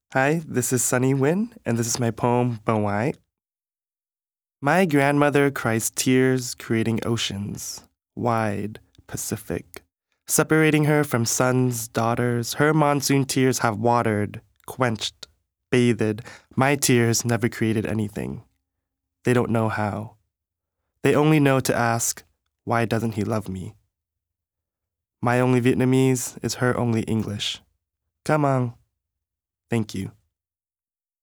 Hi, this is Sunny Win, and this is my poem, Bawai. My grandmother cries tears, creating oceans, wide, Pacific. Separating her from sons, daughters, her monsoon tears have watered, quenched, bathed. My tears never created anything. They don't know how. They only know to ask, why doesn't he love me? My only Vietnamese is her only English. Come on. Thank you.